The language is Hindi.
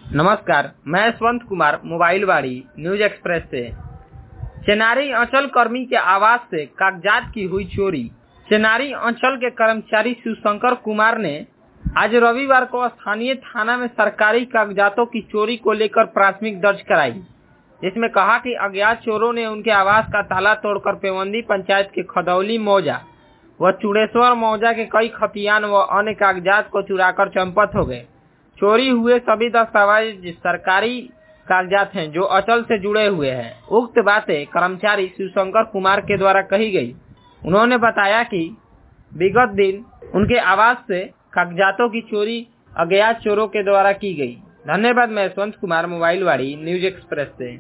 नमस्कार, मैं यशवंत कुमार मोबाइल वाड़ी न्यूज एक्सप्रेस से। चेनारी अंचल कर्मी के आवास से कागजात की हुई चोरी। चेनारी अंचल के कर्मचारी शिवशंकर कुमार ने आज रविवार को स्थानीय थाना में सरकारी कागजातों की चोरी को लेकर प्राथमिक दर्ज कराई, जिसमें कहा कि अज्ञात चोरों ने उनके आवास का ताला तोड़कर पेवंदी पंचायत के खदौली मौजा व चुड़ेश्वर मौजा के कई खतियान व अन्य कागजात को चुराकर चंपत हो गए। चोरी हुए सभी दस्तावेज सरकारी कागजात हैं जो अचल से जुड़े हुए हैं। उक्त बातें कर्मचारी शिवशंकर कुमार के द्वारा कही गई। उन्होंने बताया कि विगत दिन उनके आवास से कागजातों की चोरी अज्ञात चोरों के द्वारा की गई। धन्यवाद। मैं यशवंत कुमार मोबाइल वाड़ी न्यूज एक्सप्रेस से।